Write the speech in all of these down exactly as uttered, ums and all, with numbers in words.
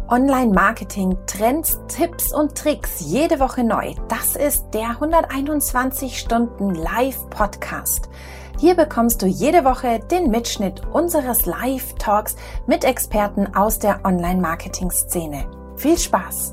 Online-Marketing, Trends, Tipps und Tricks jede Woche neu. Das ist der hunderteinundzwanzig Stunden Live-Podcast. Hier bekommst du jede Woche den Mitschnitt unseres Live-Talks mit Experten aus der Online-Marketing-Szene. Viel Spaß!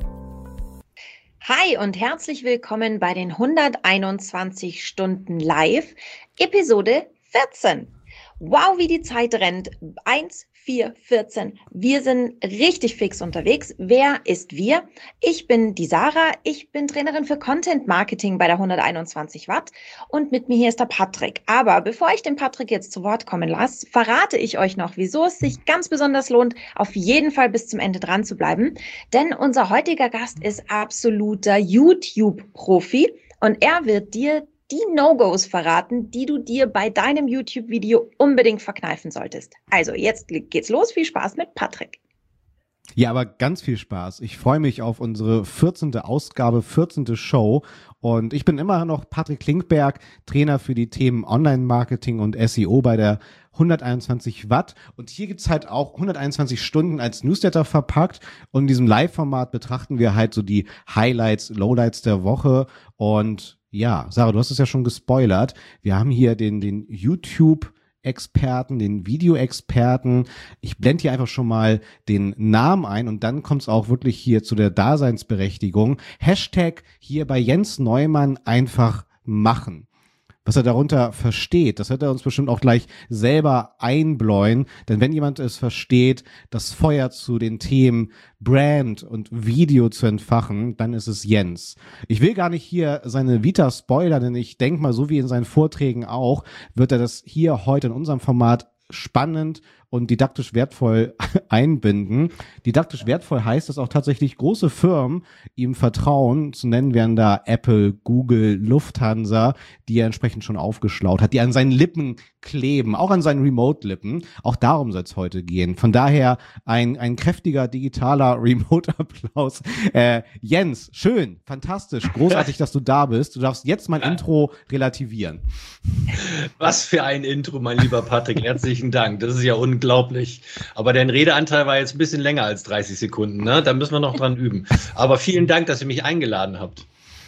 Hi und herzlich willkommen bei den hunderteinundzwanzig Stunden Live, Episode vierzehn. Wow, wie die Zeit rennt. eins, vier, vierzehn. Wir sind richtig fix unterwegs. Wer ist wir? Ich bin die Sarah. Ich bin Trainerin für Content Marketing bei der hunderteinundzwanzig Watt und mit mir hier ist der Patrick. Aber bevor ich den Patrick jetzt zu Wort kommen lasse, verrate ich euch noch, wieso es sich ganz besonders lohnt, auf jeden Fall bis zum Ende dran zu bleiben. Denn unser heutiger Gast ist absoluter YouTube-Profi und er wird dir die No-Gos verraten, die du dir bei deinem YouTube-Video unbedingt verkneifen solltest. Also jetzt geht's los. Viel Spaß mit Patrick. Ja, aber ganz viel Spaß. Ich freue mich auf unsere vierzehnte Ausgabe, vierzehnte Show. Und ich bin immer noch Patrick Klinkberg, Trainer für die Themen Online-Marketing und S E O bei der hunderteinundzwanzig Watt. Und hier gibt's halt auch hunderteinundzwanzig Stunden als Newsletter verpackt. Und in diesem Live-Format betrachten wir halt so die Highlights, Lowlights der Woche. Und ja, Sarah, du hast es ja schon gespoilert. Wir haben hier den, den YouTube-Experten, den Video-Experten. Ich blende hier einfach schon mal den Namen ein und dann kommt es auch wirklich hier zu der Daseinsberechtigung. Hashtag hier bei Jens Neumann einfach machen. Was er darunter versteht, das wird er uns bestimmt auch gleich selber einbläuen, denn wenn jemand es versteht, das Feuer zu den Themen Brand und Video zu entfachen, dann ist es Jens. Ich will gar nicht hier seine Vita spoilern, denn ich denke mal, so wie in seinen Vorträgen auch, wird er das hier heute in unserem Format spannend und didaktisch wertvoll einbinden. Didaktisch wertvoll heißt, dass auch tatsächlich große Firmen ihm vertrauen. Zu nennen wären da Apple, Google, Lufthansa, die er entsprechend schon aufgeschlaut hat, die an seinen Lippen kleben, auch an seinen Remote-Lippen. Auch darum soll es heute gehen. Von daher ein ein kräftiger digitaler Remote-Applaus. Äh, Jens, schön, fantastisch, großartig, dass du da bist. Du darfst jetzt mein Intro relativieren. Was für ein Intro, mein lieber Patrick. Herzlichen Dank. Das ist ja unglaublich. Aber dein Redeanteil war jetzt ein bisschen länger als dreißig Sekunden. Ne? Da müssen wir noch dran üben. Aber vielen Dank, dass ihr mich eingeladen habt.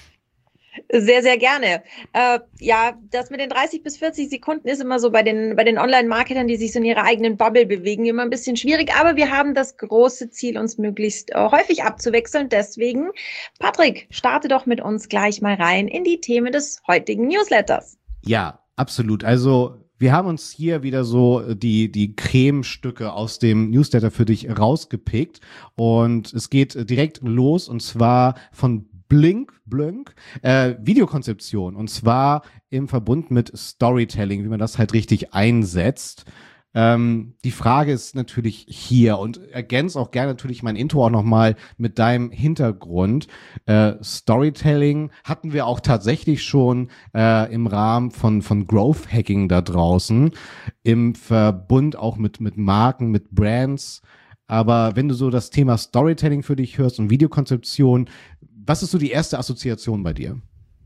Sehr, sehr gerne. Äh, ja, das mit den dreißig bis vierzig Sekunden ist immer so bei den, bei den Online-Marketern, die sich so in ihrer eigenen Bubble bewegen, immer ein bisschen schwierig. Aber wir haben das große Ziel, uns möglichst äh, häufig abzuwechseln. Deswegen, Patrick, starte doch mit uns gleich mal rein in die Themen des heutigen Newsletters. Ja, absolut. Also wir haben uns hier wieder so die die Cremestücke aus dem Newsletter für dich rausgepickt und es geht direkt los und zwar von Blink, Blink, äh, Videokonzeption und zwar im Verbund mit Storytelling, wie man das halt richtig einsetzt. Ähm, die Frage ist natürlich hier und ergänzt auch gerne natürlich mein Intro auch nochmal mit deinem Hintergrund. Äh, Storytelling hatten wir auch tatsächlich schon äh, im Rahmen von von Growth Hacking da draußen, im Verbund auch mit mit Marken, mit Brands. Aber wenn du so das Thema Storytelling für dich hörst und Videokonzeption, was ist so die erste Assoziation bei dir?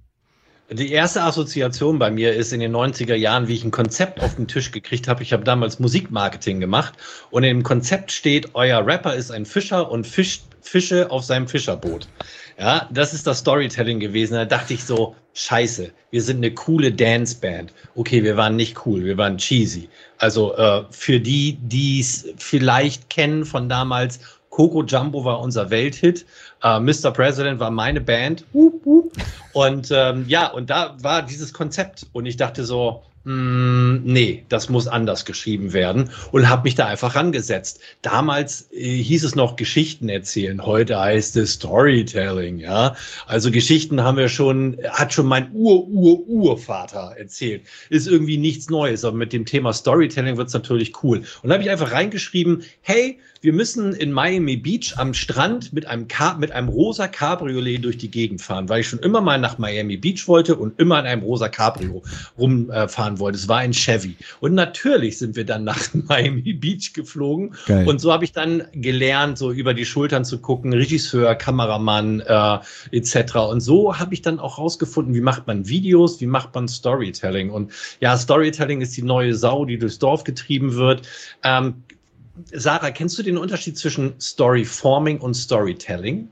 Die erste Assoziation bei mir ist in den neunziger Jahren, wie ich ein Konzept auf den Tisch gekriegt habe. Ich habe damals Musikmarketing gemacht und in dem Konzept steht, euer Rapper ist ein Fischer und fischt Fische auf seinem Fischerboot. Ja, das ist das Storytelling gewesen. Da dachte ich so, scheiße, wir sind eine coole Danceband. Okay, wir waren nicht cool, wir waren cheesy. Also äh, für die, die es vielleicht kennen von damals, Coco Jumbo war unser Welthit. Uh, Mister President war meine Band. Hup, hup. Und ähm, ja, und da war dieses Konzept. Und ich dachte so, mh, nee, das muss anders geschrieben werden. Und habe mich da einfach rangesetzt. Damals äh, hieß es noch Geschichten erzählen. Heute heißt es Storytelling. Ja, also Geschichten haben wir schon, hat schon mein Ur-Ur-Urvater erzählt. Ist irgendwie nichts Neues. Aber mit dem Thema Storytelling wird's natürlich cool. Und da habe ich einfach reingeschrieben, hey, wir müssen in Miami Beach am Strand mit einem Ka- mit einem rosa Cabriolet durch die Gegend fahren, weil ich schon immer mal nach Miami Beach wollte und immer in einem rosa Cabrio rumfahren äh, wollte. Es war ein Chevy. Und natürlich sind wir dann nach Miami Beach geflogen. Geil. Und so habe ich dann gelernt, so über die Schultern zu gucken, Regisseur, Kameramann äh, et cetera. Und so habe ich dann auch rausgefunden, wie macht man Videos, wie macht man Storytelling. Und ja, Storytelling ist die neue Sau, die durchs Dorf getrieben wird. Ähm, Sarah, kennst du den Unterschied zwischen Storyforming und Storytelling?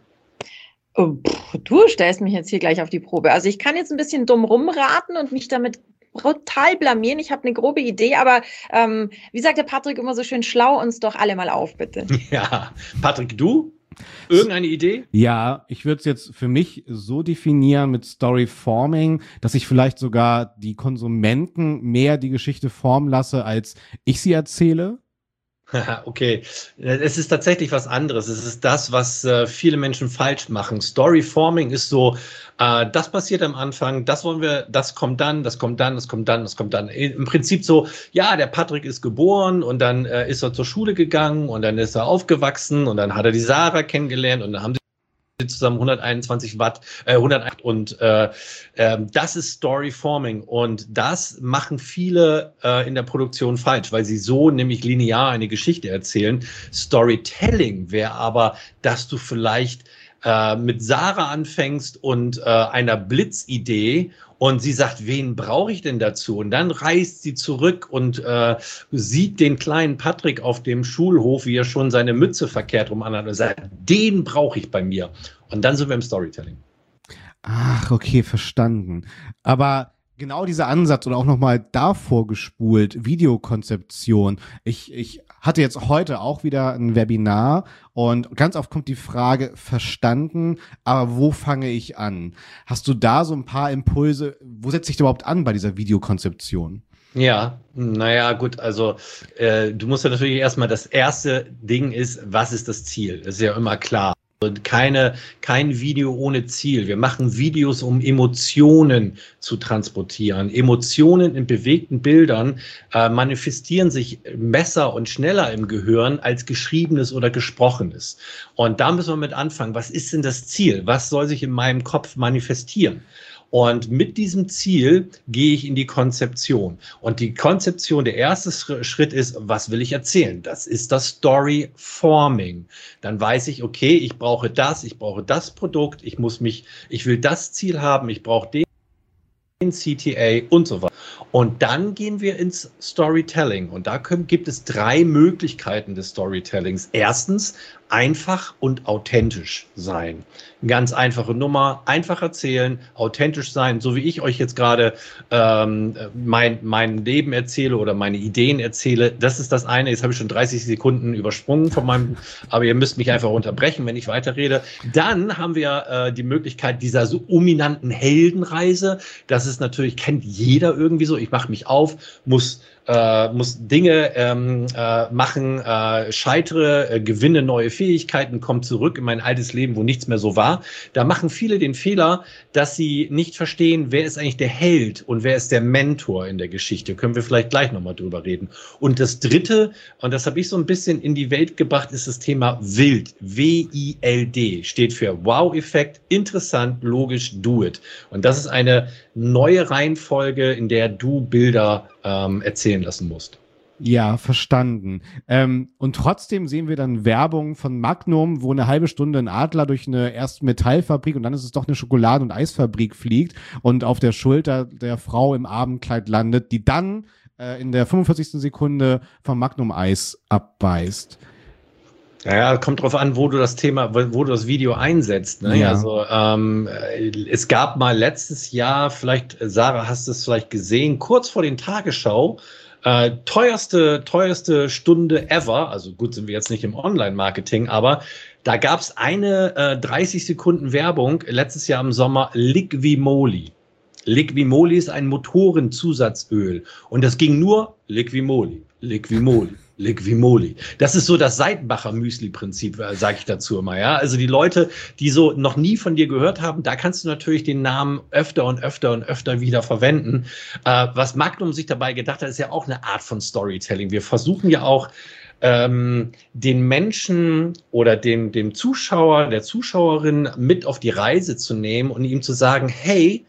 Oh, pff, du stellst mich jetzt hier gleich auf die Probe. Also ich kann jetzt ein bisschen dumm rumraten und mich damit brutal blamieren. Ich habe eine grobe Idee, aber ähm, wie sagt der Patrick immer so schön, schlau uns doch alle mal auf, bitte. Ja, Patrick, du? Irgendeine Idee? Ja, ich würde es jetzt für mich so definieren mit Storyforming, dass ich vielleicht sogar die Konsumenten mehr die Geschichte formen lasse, als ich sie erzähle. Okay, es ist tatsächlich was anderes. Es ist das, was äh, viele Menschen falsch machen. Storyforming ist so, äh, das passiert am Anfang, das wollen wir, das kommt dann, das kommt dann, das kommt dann, das kommt dann. Im Prinzip so, ja, der Patrick ist geboren und dann äh, ist er zur Schule gegangen und dann ist er aufgewachsen und dann hat er die Sarah kennengelernt und dann haben sie zusammen hunderteinundzwanzig Watt, äh, hunderteins und äh, äh, das ist Storyforming und das machen viele äh, in der Produktion falsch, weil sie so nämlich linear eine Geschichte erzählen. Storytelling wäre aber, dass du vielleicht äh, mit Sarah anfängst und äh, einer Blitzidee und sie sagt, wen brauche ich denn dazu? Und dann reist sie zurück und äh, sieht den kleinen Patrick auf dem Schulhof, wie er schon seine Mütze verkehrt rum anhat und sagt, den brauche ich bei mir. Und dann sind wir im Storytelling. Ach, okay, verstanden. Aber genau dieser Ansatz oder auch nochmal davor gespult, Videokonzeption. Ich, ich hatte jetzt heute auch wieder ein Webinar und ganz oft kommt die Frage, verstanden, aber wo fange ich an? Hast du da so ein paar Impulse, wo setze ich überhaupt an bei dieser Videokonzeption? Ja, naja, gut, also äh, du musst ja natürlich erstmal, das erste Ding ist, was ist das Ziel? Das ist ja immer klar. Keine, kein Video ohne Ziel. Wir machen Videos, um Emotionen zu transportieren. Emotionen in bewegten Bildern äh, manifestieren sich besser und schneller im Gehirn als Geschriebenes oder Gesprochenes. Und da müssen wir mit anfangen. Was ist denn das Ziel? Was soll sich in meinem Kopf manifestieren? Und mit diesem Ziel gehe ich in die Konzeption. Und die Konzeption, der erste Schritt ist, was will ich erzählen? Das ist das Storyforming. Dann weiß ich, okay, ich brauche das, ich brauche das Produkt, ich muss mich, ich will das Ziel haben, ich brauche den C T A und so weiter. Und dann gehen wir ins Storytelling. Und da können, gibt es drei Möglichkeiten des Storytellings. Erstens, einfach und authentisch sein. Eine ganz einfache Nummer, einfach erzählen, authentisch sein, so wie ich euch jetzt gerade ähm, mein, mein Leben erzähle oder meine Ideen erzähle. Das ist das eine. Jetzt habe ich schon dreißig Sekunden übersprungen von meinem, aber ihr müsst mich einfach unterbrechen, wenn ich weiterrede. Dann haben wir äh, die Möglichkeit dieser so dominanten Heldenreise. Das ist natürlich, kennt jeder irgendwie so. Ich mache mich auf, muss Äh, muss Dinge ähm, äh, machen, äh, scheitere, äh, gewinne neue Fähigkeiten, komme zurück in mein altes Leben, wo nichts mehr so war. Da machen viele den Fehler, dass sie nicht verstehen, wer ist eigentlich der Held und wer ist der Mentor in der Geschichte. Können wir vielleicht gleich nochmal drüber reden. Und das Dritte, und das habe ich so ein bisschen in die Welt gebracht, ist das Thema Wild. W I L D steht für Wow-Effekt, interessant, logisch, do it. Und das ist eine neue Reihenfolge, in der du Bilder ähm, erzählen lassen musst. Ja, verstanden. Ähm, und trotzdem sehen wir dann Werbung von Magnum, wo eine halbe Stunde ein Adler durch eine erste Metallfabrik und dann ist es doch eine Schokolade- und Eisfabrik fliegt und auf der Schulter der Frau im Abendkleid landet, die dann äh, in der fünfundvierzigsten Sekunde vom Magnum-Eis abbeißt. Naja, kommt drauf an, wo du das Thema, wo du das Video einsetzt. Ne? Ja. Also ähm, es gab mal letztes Jahr, vielleicht, Sarah, hast du es vielleicht gesehen, kurz vor den Tagesschau, äh, teuerste, teuerste Stunde ever. Also gut, sind wir jetzt nicht im Online-Marketing, aber da gab es eine äh, dreißig Sekunden Werbung letztes Jahr im Sommer, Liquimoli. Liquimoli ist ein Motorenzusatzöl und das ging nur Liquimoli, Liquimoli. Liquimoli. Das ist so das Seitenbacher Müsli-Prinzip, äh, sage ich dazu immer. Ja, also die Leute, die so noch nie von dir gehört haben, da kannst du natürlich den Namen öfter und öfter und öfter wieder verwenden. Äh, was Magnum sich dabei gedacht hat, ist ja auch eine Art von Storytelling. Wir versuchen ja auch ähm, den Menschen oder dem dem Zuschauer, der Zuschauerin mit auf die Reise zu nehmen und ihm zu sagen, hey,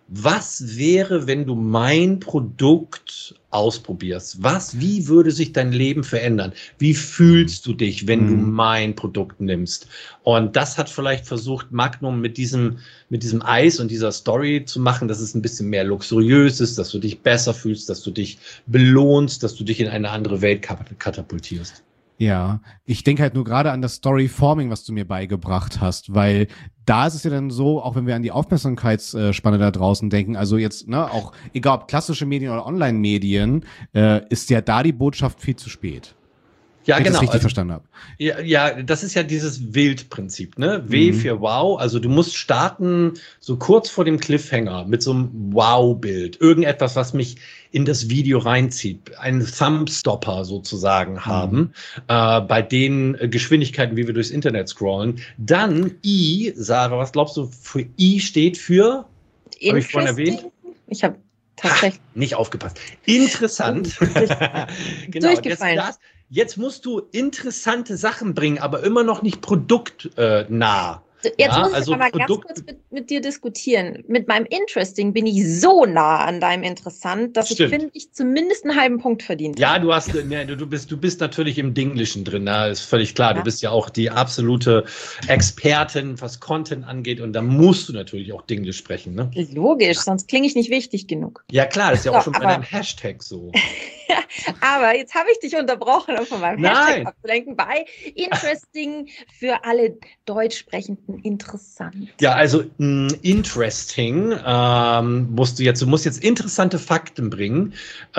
was wäre, wenn du mein Produkt ausprobierst? Was, wie würde sich dein Leben verändern? Wie fühlst du dich, wenn du mein Produkt nimmst? Und das hat vielleicht versucht, Magnum mit diesem, mit diesem Eis und dieser Story zu machen, dass es ein bisschen mehr luxuriös ist, dass du dich besser fühlst, dass du dich belohnst, dass du dich in eine andere Welt katapultierst. Ja, ich denke halt nur gerade an das Story-Forming, was du mir beigebracht hast, weil da ist es ja dann so, auch wenn wir an die Aufmerksamkeitsspanne da draußen denken, also jetzt, ne, auch egal ob klassische Medien oder Online-Medien, äh, ist ja da die Botschaft viel zu spät. Ja, wenn genau. ich das richtig also, verstanden habe. Ja, ja, das ist ja dieses Wild-Prinzip, ne? W Mhm. für Wow. Also du musst starten so kurz vor dem Cliffhanger mit so einem Wow-Bild. Irgendetwas, was mich in das Video reinzieht. Einen Thumbstopper sozusagen haben. Mhm. Äh, bei den äh, Geschwindigkeiten, wie wir durchs Internet scrollen. Dann I, Sarah, was glaubst du, für I steht für? Habe ich vorhin erwähnt? Ich habe tatsächlich ha, nicht aufgepasst. Interessant. Genau, durchgefallen. Das, das, Jetzt musst du interessante Sachen bringen, aber immer noch nicht produktnah. Jetzt ja, muss ich also aber Produkt ganz kurz mit, mit dir diskutieren. Mit meinem Interesting bin ich so nah an deinem Interessant, dass Stimmt. ich finde, ich zumindest einen halben Punkt verdient Ja, habe. du hast, ne, du bist, du bist natürlich im Dinglischen drin, da ist völlig klar. Ja. Du bist ja auch die absolute Expertin, was Content angeht, und da musst du natürlich auch Dinglisch sprechen, ne? Logisch, sonst klinge ich nicht wichtig genug. Ja, klar, das ist ja auch So, schon bei aber- deinem Hashtag so. Aber jetzt habe ich dich unterbrochen, um von meinem Nein. Hashtag abzulenken. Bei Interesting für alle Deutschsprechenden interessant. Ja, also mh, interesting ähm, musst du jetzt, du musst jetzt interessante Fakten bringen.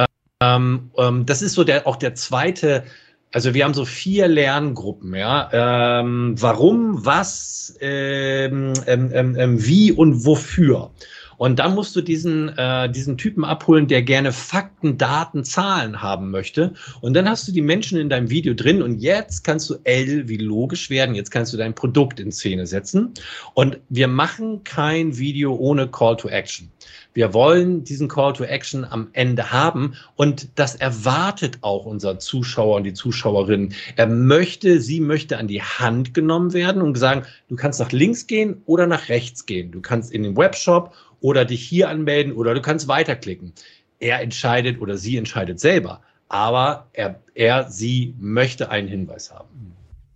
Ähm, ähm, das ist so der auch der zweite. Also wir haben so vier Lerngruppen, ja. Ähm, warum, was, ähm, ähm, ähm, wie und wofür. Und dann musst du diesen, äh, diesen Typen abholen, der gerne Fakten, Daten, Zahlen haben möchte. Und dann hast du die Menschen in deinem Video drin und jetzt kannst du L wie logisch werden. Jetzt kannst du dein Produkt in Szene setzen. Und wir machen kein Video ohne Call to Action. Wir wollen diesen Call to Action am Ende haben und das erwartet auch unser Zuschauer und die Zuschauerin. Er möchte, sie möchte an die Hand genommen werden und sagen, du kannst nach links gehen oder nach rechts gehen. Du kannst in den Webshop oder dich hier anmelden oder du kannst weiterklicken. Er entscheidet oder sie entscheidet selber, aber er, er sie möchte einen Hinweis haben.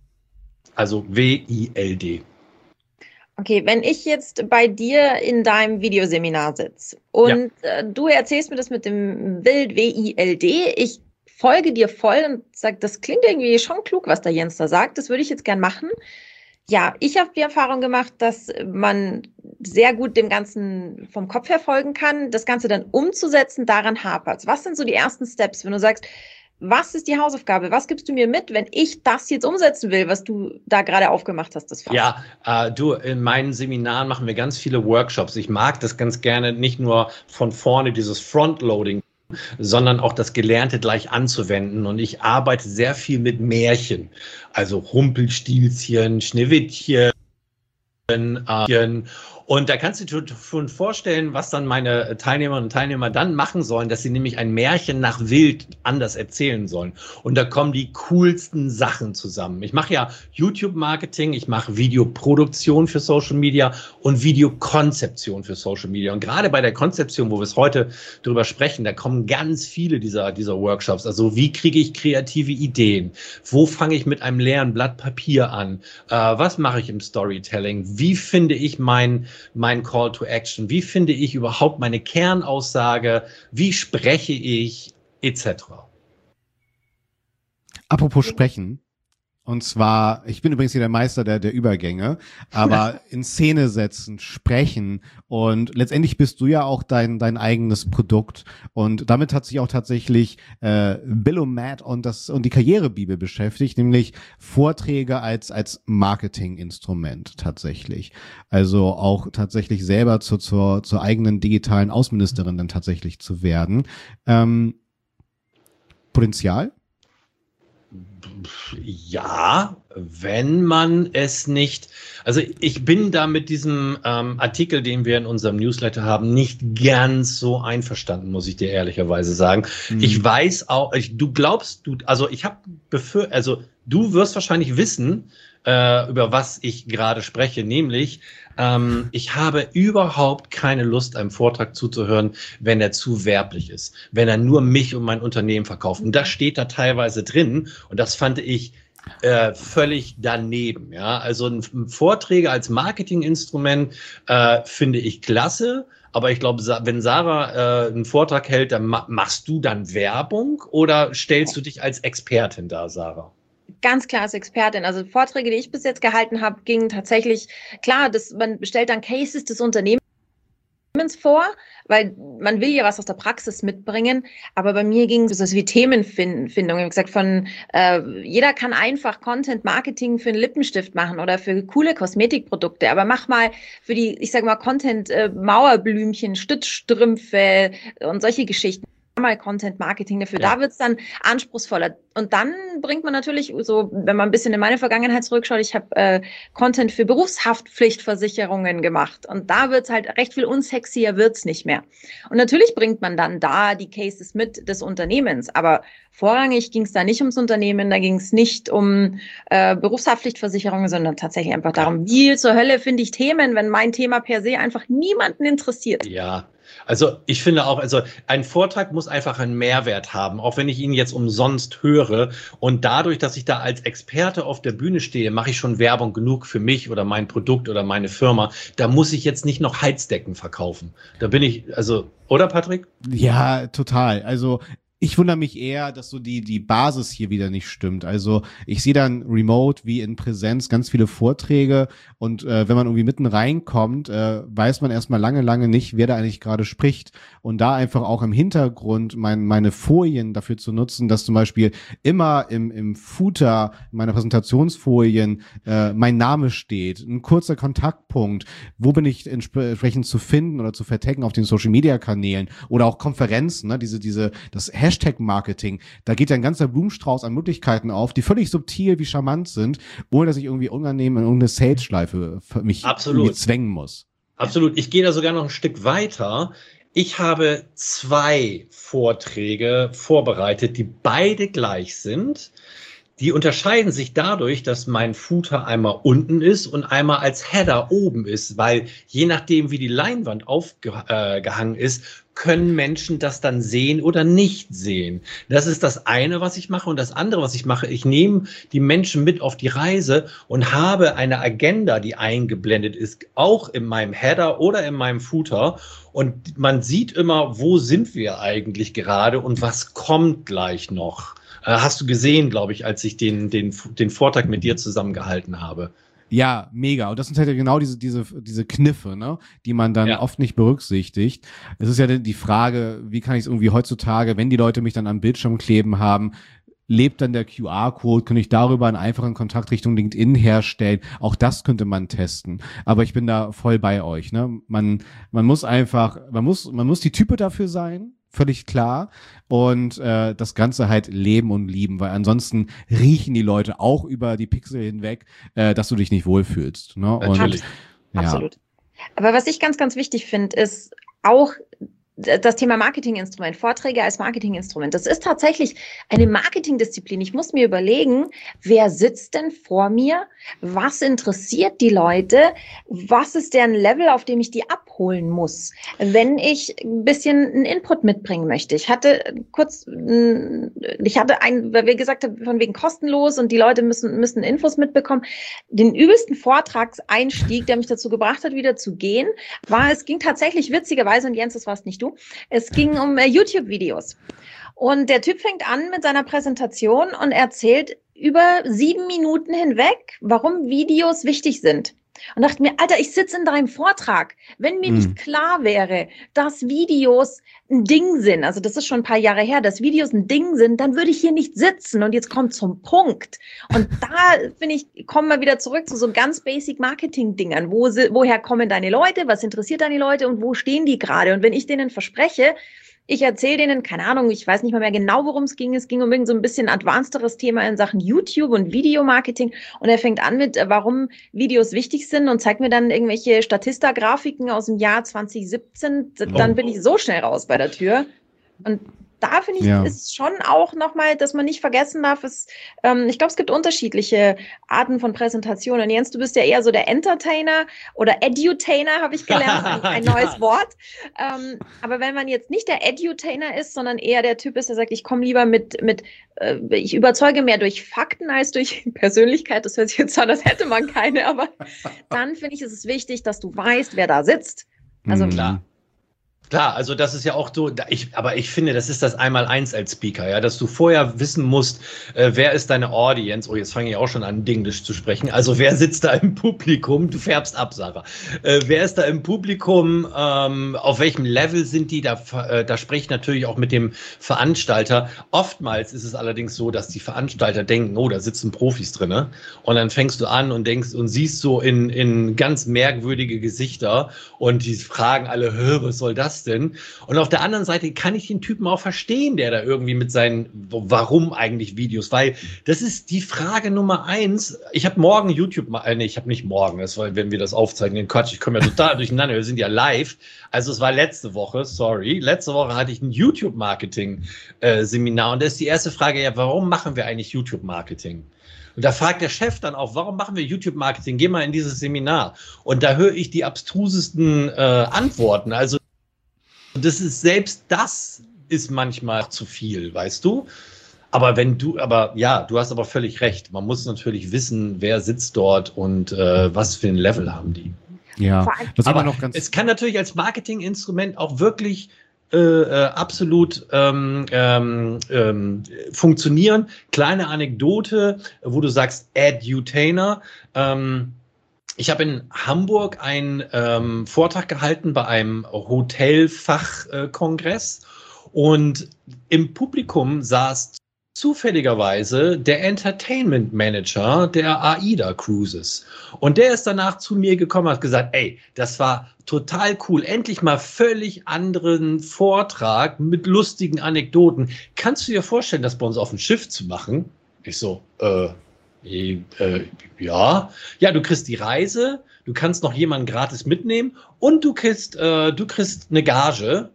Also W I L D. Okay, wenn ich jetzt bei dir in deinem Videoseminar sitze und ja. äh, du erzählst mir das mit dem Wild W I L D, ich folge dir voll und sage, das klingt irgendwie schon klug, was der Jens da sagt, das würde ich jetzt gern machen. Ja, ich habe die Erfahrung gemacht, dass man sehr gut dem Ganzen vom Kopf her folgen kann, das Ganze dann umzusetzen, daran hapert. Was sind so die ersten Steps, wenn du sagst, was ist die Hausaufgabe? Was gibst du mir mit, wenn ich das jetzt umsetzen will, was du da gerade aufgemacht hast? Das Fach? Ja, äh, du, in meinen Seminaren machen wir ganz viele Workshops. Ich mag das ganz gerne, nicht nur von vorne dieses Frontloading, sondern auch das Gelernte gleich anzuwenden. Und ich arbeite sehr viel mit Märchen. Also Rumpelstilzchen, Schneewittchen, äh, und da kannst du dir schon vorstellen, was dann meine Teilnehmerinnen und Teilnehmer dann machen sollen, dass sie nämlich ein Märchen nach Wild anders erzählen sollen. Und da kommen die coolsten Sachen zusammen. Ich mache ja YouTube-Marketing, ich mache Videoproduktion für Social Media und Videokonzeption für Social Media. Und gerade bei der Konzeption, wo wir es heute drüber sprechen, da kommen ganz viele dieser, dieser Workshops. Also wie kriege ich kreative Ideen? Wo fange ich mit einem leeren Blatt Papier an? Äh, was mache ich im Storytelling? Wie finde ich mein mein Call to Action? Wie finde ich überhaupt meine Kernaussage? Wie spreche ich? Etc. Apropos sprechen. Und zwar, ich bin übrigens hier der Meister der, der Übergänge, aber in Szene setzen, sprechen und letztendlich bist du ja auch dein, dein eigenes Produkt und damit hat sich auch tatsächlich äh, Bill und Matt und das und die Karrierebibel beschäftigt, nämlich Vorträge als als Marketinginstrument tatsächlich. Also auch tatsächlich selber zu, zur, zur eigenen digitalen Außenministerin dann tatsächlich zu werden. Ähm, Potenzial? Ja, wenn man es nicht, also ich bin da mit diesem ähm, Artikel, den wir in unserem Newsletter haben, nicht ganz so einverstanden, muss ich dir ehrlicherweise sagen. Mhm. Ich weiß auch, ich, du glaubst, du, also ich habe befür, also du wirst wahrscheinlich wissen, äh, über was ich gerade spreche, nämlich ähm, ich habe überhaupt keine Lust, einem Vortrag zuzuhören, wenn er zu werblich ist, wenn er nur mich und mein Unternehmen verkauft. Und das steht da teilweise drin und das fand ich äh, völlig daneben. Ja, also ein, ein Vorträge als Marketinginstrument äh, finde ich klasse. Aber ich glaube, wenn Sarah äh, einen Vortrag hält, dann ma- machst du dann Werbung oder stellst du dich als Expertin dar, Sarah? Ganz klar als Expertin. Also Vorträge, die ich bis jetzt gehalten habe, gingen tatsächlich, klar, das, man stellt dann Cases des Unternehmens vor, weil man will ja was aus der Praxis mitbringen, aber bei mir ging es so wie Themenfindung. Ich habe gesagt, von äh, jeder kann einfach Content-Marketing für einen Lippenstift machen oder für coole Kosmetikprodukte, aber mach mal für die, ich sage mal, Content-Mauerblümchen, Stützstrümpfe und solche Geschichten. Mal Content-Marketing dafür, ja. Da wird's dann anspruchsvoller. Und dann bringt man natürlich, so wenn man ein bisschen in meine Vergangenheit zurückschaut, ich habe äh, Content für Berufshaftpflichtversicherungen gemacht und da wird's halt recht viel unsexier, wird's nicht mehr. Und natürlich bringt man dann da die Cases mit des Unternehmens, aber vorrangig ging's da nicht ums Unternehmen, da ging's nicht um äh, Berufshaftpflichtversicherungen, sondern tatsächlich einfach darum, wie zur Hölle finde ich Themen, wenn mein Thema per se einfach niemanden interessiert. Ja. Also ich finde auch, also ein Vortrag muss einfach einen Mehrwert haben, auch wenn ich ihn jetzt umsonst höre. Und dadurch, dass ich da als Experte auf der Bühne stehe, mache ich schon Werbung genug für mich oder mein Produkt oder meine Firma. Da muss ich jetzt nicht noch Heizdecken verkaufen. Da bin ich, also, oder Patrick? Ja, total. Also ich wundere mich eher, dass so die die Basis hier wieder nicht stimmt. Also ich sehe dann remote wie in Präsenz ganz viele Vorträge und äh, wenn man irgendwie mitten reinkommt, äh, weiß man erstmal lange, lange nicht, wer da eigentlich gerade spricht. Und da einfach auch im Hintergrund mein, meine Folien dafür zu nutzen, dass zum Beispiel immer im, im Footer meiner Präsentationsfolien äh, mein Name steht, ein kurzer Kontaktpunkt, wo bin ich entsprechend zu finden oder zu vertaggen auf den Social-Media-Kanälen oder auch Konferenzen, ne? diese diese das Hashtag-Marketing, da geht ja ein ganzer Blumenstrauß an Möglichkeiten auf, die völlig subtil wie charmant sind, ohne dass ich irgendwie unangenehm in irgendeine Sales-Schleife für mich Absolut. zwängen muss. Absolut. Ich gehe da sogar noch ein Stück weiter. Ich habe zwei Vorträge vorbereitet, die beide gleich sind. Die unterscheiden sich dadurch, dass mein Footer einmal unten ist und einmal als Header oben ist, weil je nachdem, wie die Leinwand aufgehangen ist, können Menschen das dann sehen oder nicht sehen. Das ist das eine, was ich mache. Und das andere, was ich mache, ich nehme die Menschen mit auf die Reise und habe eine Agenda, die eingeblendet ist, auch in meinem Header oder in meinem Footer. Und man sieht immer, wo sind wir eigentlich gerade und was kommt gleich noch. Hast du gesehen, glaube ich, als ich den, den, den Vortrag mit dir zusammengehalten habe. Ja, mega. Und das sind halt genau diese, diese, diese Kniffe, ne, die man dann ja. oft nicht berücksichtigt. Es ist ja die Frage, wie kann ich es irgendwie heutzutage, wenn die Leute mich dann am Bildschirm kleben haben, lebt dann der Q R-Code, kann ich darüber einen einfachen Kontakt Richtung LinkedIn herstellen. Auch das könnte man testen. Aber ich bin da voll bei euch, ne. Man, man muss einfach, man muss, man muss die Type dafür sein. Völlig klar. Und äh, das Ganze halt leben und lieben, weil ansonsten riechen die Leute auch über die Pixel hinweg, äh, dass du dich nicht wohlfühlst. Ne? Natürlich. Und, ja. Absolut. Aber was ich ganz, ganz wichtig finde, ist auch das Thema Marketinginstrument, Vorträge als Marketinginstrument. Das ist tatsächlich eine Marketingdisziplin. Ich muss mir überlegen, wer sitzt denn vor mir? Was interessiert die Leute? Was ist deren Level, auf dem ich die abholen muss, wenn ich ein bisschen einen Input mitbringen möchte? Ich hatte kurz, ich hatte ein, weil wir gesagt haben, von wegen kostenlos und die Leute müssen, müssen Infos mitbekommen. Den übelsten Vortragseinstieg, der mich dazu gebracht hat, wieder zu gehen, war, es ging tatsächlich witzigerweise, und Jens, das warst nicht du, es ging um äh, YouTube-Videos. Und der Typ fängt an mit seiner Präsentation und erzählt über sieben Minuten hinweg, warum Videos wichtig sind. Und dachte mir, Alter, ich sitze in deinem Vortrag. Wenn mir hm. nicht klar wäre, dass Videos ein Ding sind, also das ist schon ein paar Jahre her, dass Videos ein Ding sind, dann würde ich hier nicht sitzen. Und jetzt kommt zum Punkt. Und da, finde ich, kommen wir wieder zurück zu so ganz basic Marketing-Dingern. Wo, woher kommen deine Leute? Was interessiert deine Leute? Und wo stehen die gerade? Und wenn ich denen verspreche, ich erzähle denen, keine Ahnung, ich weiß nicht mal mehr genau, worum es ging. Es ging um irgend so ein bisschen advancederes Thema in Sachen YouTube und Videomarketing. Und er fängt an mit, warum Videos wichtig sind und zeigt mir dann irgendwelche Statista-Grafiken aus dem Jahr zwanzig siebzehn. Dann oh. bin ich so schnell raus bei der Tür. Und da finde ich, ja. ist schon auch nochmal, dass man nicht vergessen darf, ist, ähm, ich glaube, es gibt unterschiedliche Arten von Präsentationen. Jens, du bist ja eher so der Entertainer oder Edutainer, habe ich gelernt, ein, ein neues ja. Wort. Ähm, aber wenn man jetzt nicht der Edutainer ist, sondern eher der Typ ist, der sagt, ich komme lieber mit, mit äh, ich überzeuge mehr durch Fakten als durch Persönlichkeit, das hört sich jetzt an, als hätte man keine, aber dann finde ich, ist es wichtig, dass du weißt, wer da sitzt. Also klar. Klar, also das ist ja auch so, ich, aber ich finde, das ist das Einmaleins als Speaker, ja, dass du vorher wissen musst, äh, wer ist deine Audience. Oh, jetzt fange ich auch schon an, Dinglisch zu sprechen. Also wer sitzt da im Publikum? Du färbst ab, Sarah. Äh, wer ist da im Publikum? Ähm, auf welchem Level sind die? Da, äh, da spreche ich natürlich auch mit dem Veranstalter. Oftmals ist es allerdings so, dass die Veranstalter denken, oh, da sitzen Profis drin, ne? Und dann fängst du an und denkst und siehst so in, in ganz merkwürdige Gesichter und die fragen alle, hä, was soll das denn? Und auf der anderen Seite kann ich den Typen auch verstehen, der da irgendwie mit seinen Warum eigentlich Videos, weil das ist die Frage Nummer eins. Ich habe morgen YouTube, äh, nee, ich habe nicht morgen, das war, wenn wir das aufzeichnen, Quatsch, ich komme ja total durcheinander, wir sind ja live. Also es war letzte Woche, sorry, letzte Woche hatte ich ein YouTube-Marketing-Seminar und da ist die erste Frage, ja, warum machen wir eigentlich YouTube-Marketing? Und da fragt der Chef dann auch, warum machen wir YouTube-Marketing? Geh mal in dieses Seminar. Und da höre ich die abstrusesten äh, Antworten. Also das ist, selbst das ist manchmal zu viel, weißt du? Aber wenn du, aber ja, du hast aber völlig recht. Man muss natürlich wissen, wer sitzt dort und äh, was für ein Level haben die. Ja, das aber noch ganz es kann natürlich als Marketinginstrument auch wirklich äh, äh, absolut ähm, ähm, ähm, funktionieren. Kleine Anekdote, wo du sagst Edutainer. Ähm, Ich habe in Hamburg einen ähm, Vortrag gehalten bei einem Hotelfachkongress äh, und im Publikum saß zufälligerweise der Entertainment Manager der AIDA Cruises. Und der ist danach zu mir gekommen und hat gesagt, ey, das war total cool, endlich mal völlig anderen Vortrag mit lustigen Anekdoten. Kannst du dir vorstellen, das bei uns auf dem Schiff zu machen? Ich so, äh, Äh, ja, ja, du kriegst die Reise, du kannst noch jemanden gratis mitnehmen und du kriegst, äh, du kriegst eine Gage.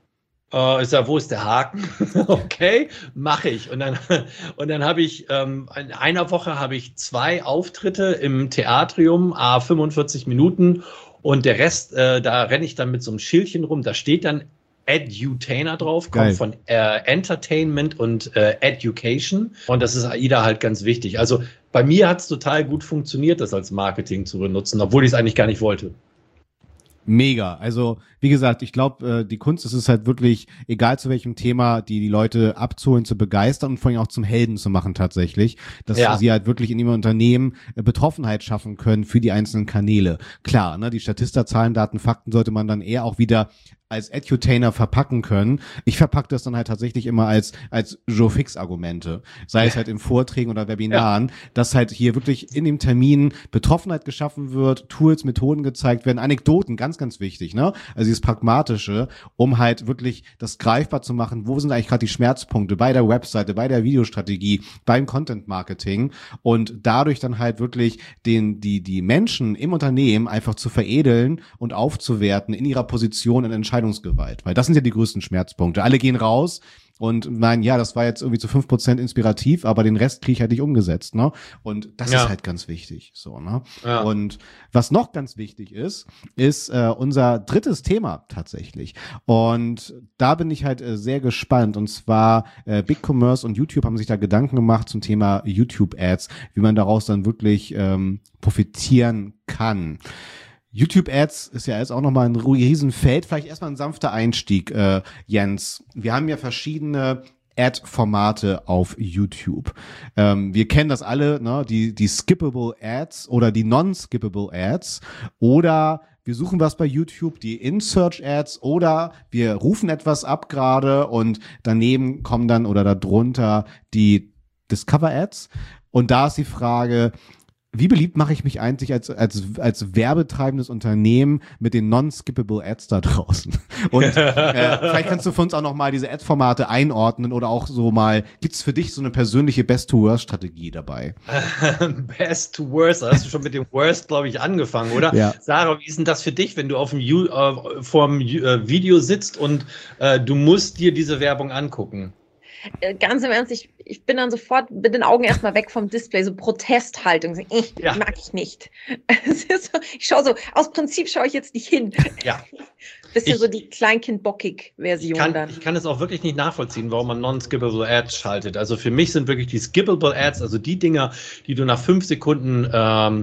Äh, ich sag, wo ist der Haken? Okay, mache ich. Und dann, und dann habe ich ähm, in einer Woche habe ich zwei Auftritte im Theatrium, à fünfundvierzig Minuten und der Rest, äh, da renne ich dann mit so einem Schildchen rum. Da steht dann Edutainer drauf, kommt Geil. von äh, Entertainment und äh, Education. Und das ist AIDA halt ganz wichtig. Also bei mir hat es total gut funktioniert, das als Marketing zu benutzen, obwohl ich es eigentlich gar nicht wollte. Mega. Also, wie gesagt, ich glaube, äh, die Kunst ist es halt wirklich, egal zu welchem Thema, die die Leute abzuholen, zu begeistern und vor allem auch zum Helden zu machen tatsächlich, dass ja. sie halt wirklich in ihrem Unternehmen äh, Betroffenheit schaffen können für die einzelnen Kanäle. Klar, ne, die Statista, Zahlen, Daten, Fakten sollte man dann eher auch wieder als Edutainer verpacken können. Ich verpacke das dann halt tatsächlich immer als als Joe Fix-Argumente, sei es halt in Vorträgen oder Webinaren, ja. dass halt hier wirklich in dem Termin Betroffenheit geschaffen wird, Tools, Methoden gezeigt werden, Anekdoten, ganz, ganz wichtig, ne? Also dieses Pragmatische, um halt wirklich das greifbar zu machen, wo sind eigentlich gerade die Schmerzpunkte bei der Webseite, bei der Videostrategie, beim Content-Marketing und dadurch dann halt wirklich den die die Menschen im Unternehmen einfach zu veredeln und aufzuwerten in ihrer Position in Entscheidungsgewalt. Weil das sind ja die größten Schmerzpunkte. Alle gehen raus und meinen, ja, das war jetzt irgendwie zu fünf Prozent inspirativ, aber den Rest kriege ich halt nicht umgesetzt, ne? Und das ja. ist halt ganz wichtig, so, ne? Ja. Und was noch ganz wichtig ist, ist äh, unser drittes Thema tatsächlich. Und da bin ich halt äh, sehr gespannt. Und zwar äh, Big Commerce und YouTube haben sich da Gedanken gemacht zum Thema YouTube Ads, wie man daraus dann wirklich ähm, profitieren kann. YouTube-Ads ist ja jetzt auch nochmal ein Riesenfeld. Vielleicht erstmal ein sanfter Einstieg, äh, Jens. Wir haben ja verschiedene Ad-Formate auf YouTube. Ähm, wir kennen das alle, ne? Die, die Skippable Ads oder die Non-Skippable Ads. Oder wir suchen was bei YouTube, die In-Search-Ads. Oder wir rufen etwas ab gerade und daneben kommen dann oder darunter die Discover-Ads. Und da ist die Frage, wie beliebt mache ich mich eigentlich als als als werbetreibendes Unternehmen mit den non-skippable Ads da draußen? Und äh, vielleicht kannst du für uns auch noch mal diese Ad-Formate einordnen oder auch so mal, gibt's für dich so eine persönliche Best-to-Worst-Strategie dabei? Best-to-Worst, da hast du schon mit dem Worst, glaube ich, angefangen, oder? Ja. Sarah, wie ist denn das für dich, wenn du auf dem U- äh, vor dem äh, Video sitzt und äh, du musst dir diese Werbung angucken? Äh, ganz im Ernst, ich, ich bin dann sofort mit den Augen erstmal weg vom Display, so Protesthaltung. So, ich, ja. Mag ich nicht. Es ist so, ich schaue so, aus Prinzip schaue ich jetzt nicht hin. Ja. Bisschen ich, so die Kleinkind-Bockig-Version kann, dann. Ich kann es auch wirklich nicht nachvollziehen, warum man non-skippable Ads schaltet. Also für mich sind wirklich die skippable Ads, also die Dinger, die du nach fünf Sekunden ähm,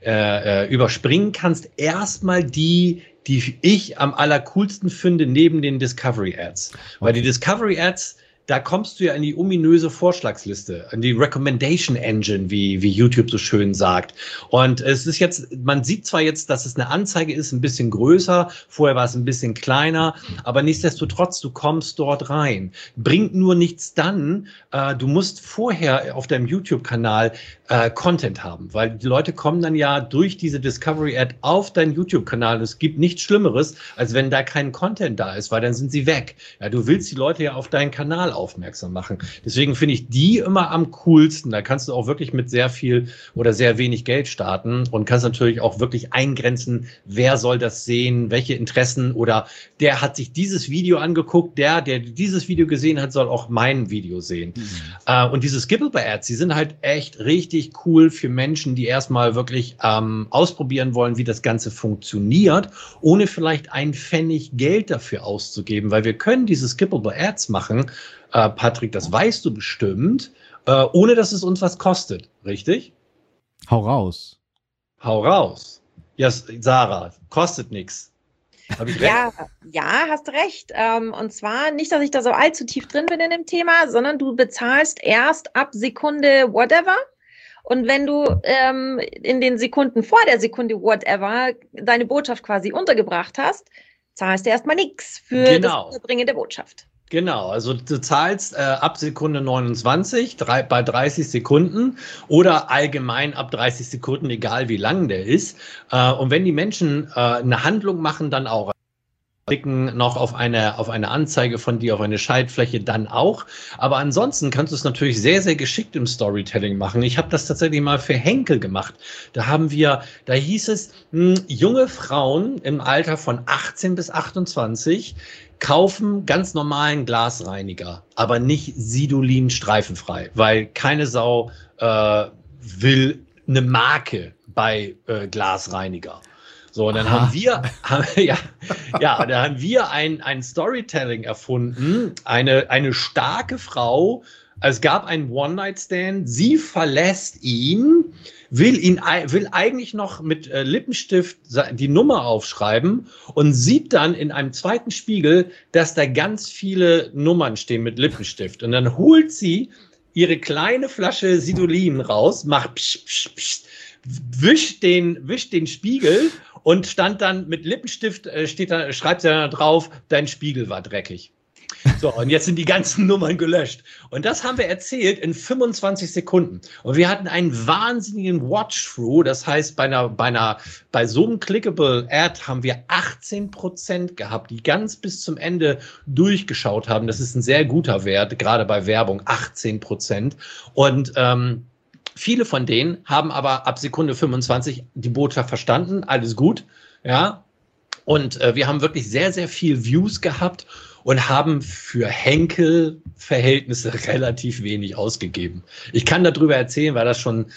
äh, überspringen kannst, erstmal die, die ich am allercoolsten finde, neben den Discovery Ads. Okay. Weil die Discovery Ads, da kommst du ja in die ominöse Vorschlagsliste, in die Recommendation Engine, wie, wie YouTube so schön sagt. Und es ist jetzt, man sieht zwar jetzt, dass es eine Anzeige ist, ein bisschen größer, vorher war es ein bisschen kleiner, aber nichtsdestotrotz, du kommst dort rein. Bringt nur nichts dann, äh, du musst vorher auf deinem YouTube-Kanal äh, Content haben, weil die Leute kommen dann ja durch diese Discovery-Ad auf deinen YouTube-Kanal. Es gibt nichts Schlimmeres, als wenn da kein Content da ist, weil dann sind sie weg. Ja, du willst die Leute ja auf deinen Kanal aufmerksam machen. Deswegen finde ich die immer am coolsten. Da kannst du auch wirklich mit sehr viel oder sehr wenig Geld starten und kannst natürlich auch wirklich eingrenzen, wer soll das sehen, welche Interessen oder der hat sich dieses Video angeguckt, der, der dieses Video gesehen hat, soll auch mein Video sehen. Mhm. Äh, und diese Skippable Ads, die sind halt echt richtig cool für Menschen, die erstmal wirklich ähm, ausprobieren wollen, wie das Ganze funktioniert, ohne vielleicht einen Pfennig Geld dafür auszugeben, weil wir können diese Skippable Ads machen, äh, Patrick, das weißt du bestimmt, äh, ohne dass es uns was kostet, richtig? Hau raus. Hau raus. Ja, Sarah, kostet nichts. Hab ich recht? Ja, ja, hast recht. Ähm, und zwar nicht, dass ich da so allzu tief drin bin in dem Thema, sondern du bezahlst erst ab Sekunde whatever. Und wenn du ähm, in den Sekunden vor der Sekunde whatever deine Botschaft quasi untergebracht hast, zahlst du erstmal nichts für genau. das Überbringen der Botschaft. Genau, also du zahlst äh, ab Sekunde neunundzwanzig drei, bei dreißig Sekunden oder allgemein ab dreißig Sekunden, egal wie lang der ist. Äh, und wenn die Menschen äh, eine Handlung machen, dann auch. Klicken noch auf eine, auf eine Anzeige von dir, auf eine Schaltfläche, dann auch. Aber ansonsten kannst du es natürlich sehr, sehr geschickt im Storytelling machen. Ich habe das tatsächlich mal für Henkel gemacht. Da haben wir, da hieß es, mh, junge Frauen im Alter von achtzehn bis achtundzwanzig kaufen ganz normalen Glasreiniger, aber nicht Sidolin streifenfrei, weil keine Sau äh, will eine Marke bei äh, Glasreiniger. So, und dann Aha. haben wir, haben, ja, ja, da haben wir ein, ein Storytelling erfunden, eine, eine starke Frau, es gab einen One-Night-Stand, sie verlässt ihn, will ihn, will eigentlich noch mit äh, Lippenstift die Nummer aufschreiben und sieht dann in einem zweiten Spiegel, dass da ganz viele Nummern stehen mit Lippenstift. Und dann holt sie ihre kleine Flasche Sidolin raus, macht psch, psch, psch, wischt den, wischt den Spiegel und stand dann mit Lippenstift, äh, steht da, schreibt er da drauf, dein Spiegel war dreckig. So, und jetzt sind die ganzen Nummern gelöscht. Und das haben wir erzählt in fünfundzwanzig Sekunden. Und wir hatten einen wahnsinnigen Watch-Through. Das heißt, bei einer, bei einer, bei so einem Clickable Ad haben wir achtzehn Prozent gehabt, die ganz bis zum Ende durchgeschaut haben. Das ist ein sehr guter Wert, gerade bei Werbung, achtzehn Prozent. Und, ähm, viele von denen haben aber ab Sekunde fünfundzwanzig die Botschaft verstanden, alles gut, ja. Und äh, wir haben wirklich sehr, sehr viel Views gehabt und haben für Henkel-Verhältnisse relativ wenig ausgegeben. Ich kann darüber erzählen, weil das schon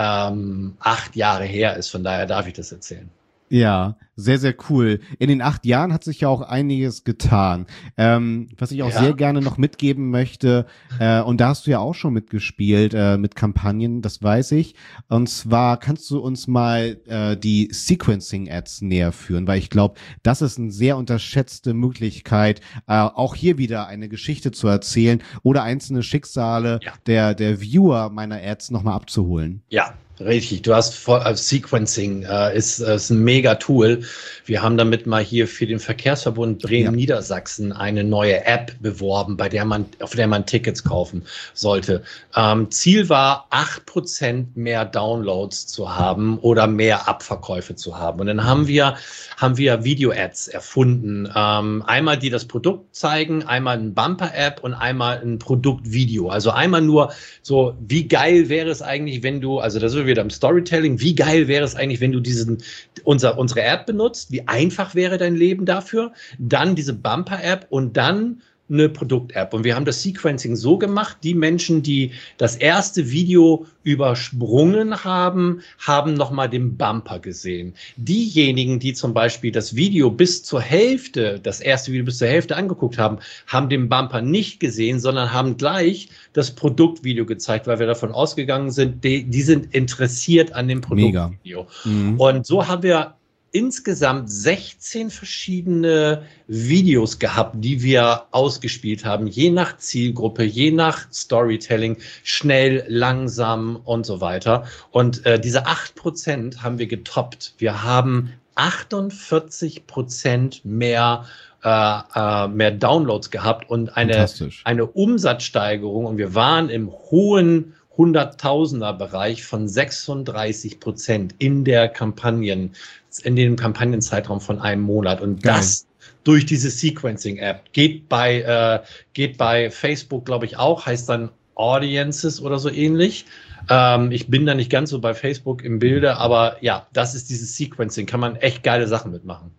ähm, acht Jahre her ist, von daher darf ich das erzählen. Ja, sehr, sehr cool. In den acht Jahren hat sich ja auch einiges getan. Ähm, was ich auch ja. sehr gerne noch mitgeben möchte, äh, und da hast du ja auch schon mitgespielt, äh, mit Kampagnen, das weiß ich. Und zwar kannst du uns mal äh, die Sequencing-Ads näher führen, weil ich glaube, das ist eine sehr unterschätzte Möglichkeit, äh, auch hier wieder eine Geschichte zu erzählen oder einzelne Schicksale ja. der, der Viewer meiner Ads nochmal abzuholen. Ja. Richtig, du hast voll, äh, Sequencing äh, ist, äh, ist ein mega Tool. Wir haben damit mal hier für den Verkehrsverbund Bremen-Niedersachsen eine neue App beworben, bei der man, auf der man Tickets kaufen sollte. Ähm, Ziel war, acht Prozent mehr Downloads zu haben oder mehr Abverkäufe zu haben. Und dann haben wir, haben wir Video-Ads erfunden. Ähm, einmal, die das Produkt zeigen, einmal ein Bumper-App und einmal ein Produktvideo. Also einmal nur so, wie geil wäre es eigentlich, wenn du, also das ist wieder im Storytelling, wie geil wäre es eigentlich, wenn du diesen, unser, unsere App benutzt, wie einfach wäre dein Leben dafür, dann diese Bumper-App und dann eine Produkt-App. Und wir haben das Sequencing so gemacht, die Menschen, die das erste Video übersprungen haben, haben nochmal den Bumper gesehen. Diejenigen, die zum Beispiel das Video bis zur Hälfte, das erste Video bis zur Hälfte angeguckt haben, haben den Bumper nicht gesehen, sondern haben gleich das Produktvideo gezeigt, weil wir davon ausgegangen sind, die, die sind interessiert an dem Produktvideo. Mhm. Und so haben wir insgesamt sechzehn verschiedene Videos gehabt, die wir ausgespielt haben, je nach Zielgruppe, je nach Storytelling, schnell, langsam und so weiter. Und äh, diese acht Prozent haben wir getoppt. Wir haben achtundvierzig Prozent mehr äh, äh, mehr Downloads gehabt und eine, eine Umsatzsteigerung. Und wir waren im hohen Hunderttausender-Bereich von sechsunddreißig Prozent in der Kampagnen, in dem Kampagnenzeitraum von einem Monat. Und Geil. Das durch diese Sequencing-App geht bei, äh, geht bei Facebook, glaube ich, auch, heißt dann Audiences oder so ähnlich. Ähm, ich bin da nicht ganz so bei Facebook im Bilde, aber ja, das ist dieses Sequencing. Kann man echt geile Sachen mitmachen.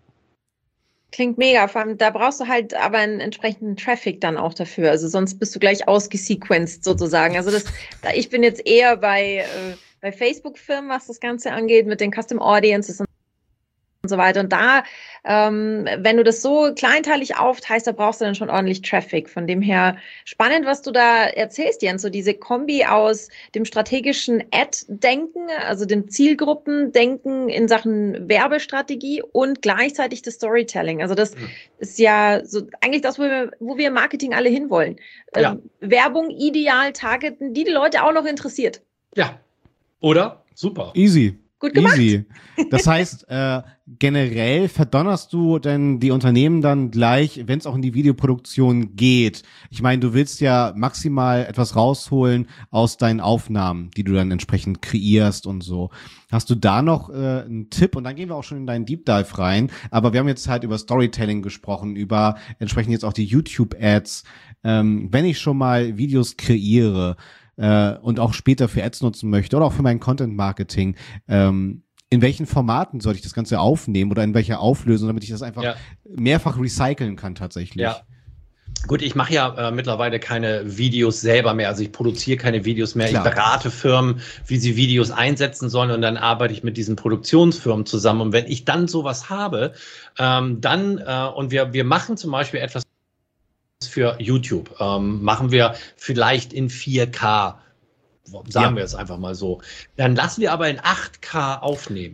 Klingt mega, vor allem, da brauchst du halt aber einen entsprechenden Traffic dann auch dafür. Also sonst bist du gleich ausgesequenced sozusagen. Also das, da, ich bin jetzt eher bei, äh, bei Facebook-Firmen, was das Ganze angeht, mit den Custom Audiences und und so weiter. Und da, ähm, wenn du das so kleinteilig aufteilst, da brauchst du dann schon ordentlich Traffic. Von dem her spannend, was du da erzählst, Jens, so diese Kombi aus dem strategischen Ad-Denken, also dem Zielgruppendenken in Sachen Werbestrategie und gleichzeitig das Storytelling. Also das mhm. ist ja so eigentlich das, wo wir, wo wir im Marketing alle hinwollen. Ja. Ähm, Werbung ideal targeten, die die Leute auch noch interessiert. Ja, oder? Super. Easy. Gut gemacht. Easy. Das heißt, äh, generell verdonnerst du denn die Unternehmen dann gleich, wenn es auch in die Videoproduktion geht? Ich meine, du willst ja maximal etwas rausholen aus deinen Aufnahmen, die du dann entsprechend kreierst und so. Hast du da noch äh, einen Tipp? Und dann gehen wir auch schon in deinen Deep Dive rein. Aber wir haben jetzt halt über Storytelling gesprochen, über entsprechend jetzt auch die YouTube-Ads. Ähm, wenn ich schon mal Videos kreiere, und auch später für Ads nutzen möchte oder auch für mein Content-Marketing, ähm, in welchen Formaten sollte ich das Ganze aufnehmen oder in welcher Auflösung, damit ich das einfach ja. mehrfach recyceln kann tatsächlich? Ja. Gut, ich mache ja äh, mittlerweile keine Videos selber mehr, also ich produziere keine Videos mehr, Klar. Ich berate Firmen, wie sie Videos einsetzen sollen und dann arbeite ich mit diesen Produktionsfirmen zusammen und wenn ich dann sowas habe, ähm, dann, äh, und wir, wir machen zum Beispiel etwas für YouTube, ähm, machen wir vielleicht in vier K, sagen ja. wir es einfach mal so. Dann lassen wir aber in acht K aufnehmen,